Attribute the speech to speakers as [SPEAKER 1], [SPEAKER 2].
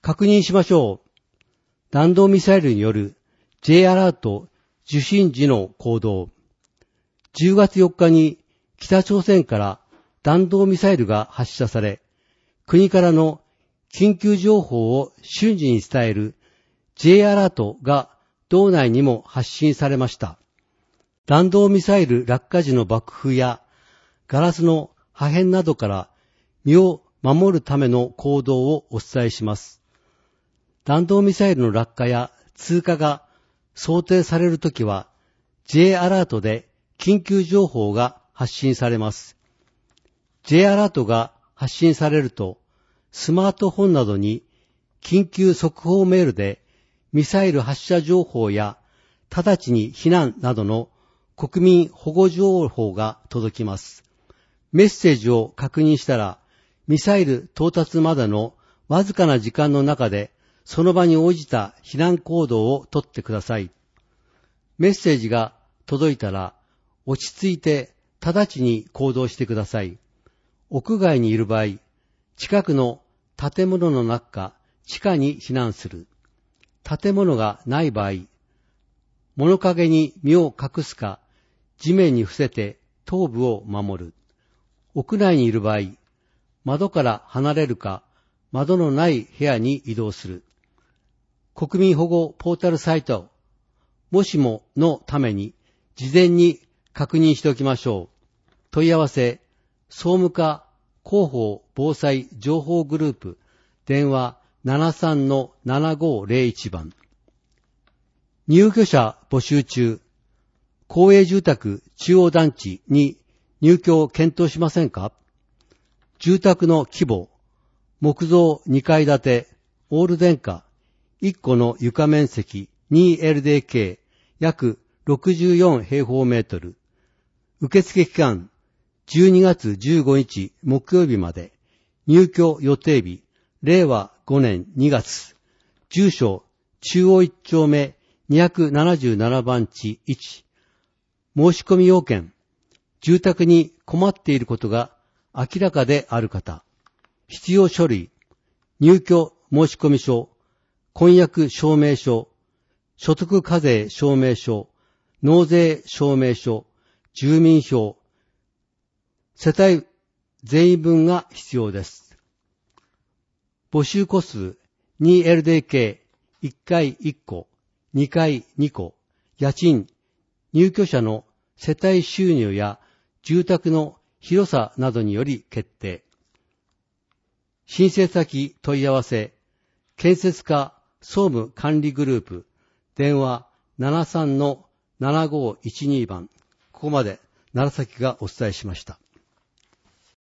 [SPEAKER 1] 確認しましょう。弾道ミサイルによる J アラート受信時の行動。10月4日に北朝鮮から弾道ミサイルが発射され、国からの緊急情報を瞬時に伝える J アラートが道内にも発信されました。弾道ミサイル落下時の爆風やガラスの破片などから身を守るための行動をお伝えします。弾道ミサイルの落下や通過が想定されるときは J アラートで緊急情報が発信されます。J アラートが発信されるとスマートフォンなどに緊急速報メールでミサイル発射情報や直ちに避難などの国民保護情報が届きます。メッセージを確認したらミサイル到達までのわずかな時間の中でその場に応じた避難行動をとってください。メッセージが届いたら落ち着いて直ちに行動してください。屋外にいる場合、近くの建物の中か地下に避難する。建物がない場合、物陰に身を隠すか、地面に伏せて頭部を守る。屋内にいる場合、窓から離れるか、窓のない部屋に移動する。国民保護ポータルサイト、もしものために事前に確認しておきましょう。問い合わせ、総務課広報防災情報グループ、電話 73-7501 番。入居者募集中。公営住宅中央団地に入居を検討しませんか？住宅の規模、木造2階建て、オール電化、1戸の床面積 2LDK 約64平方メートル。受付期間12月15日木曜日まで。入居予定日令和5年2月。住所中央1丁目277番地1。申し込み要件。住宅に困っていることが明らかである方。必要書類。入居申込書。婚約証明書。所得課税証明書。納税証明書。住民票。世帯全員分が必要です。募集戸数 2LDK、1階1戸、2階2戸、家賃、入居者の世帯収入や住宅の広さなどにより決定。申請先問い合わせ、建設課総務管理グループ、電話 73-7512 番。ここまで楢崎がお伝えしました。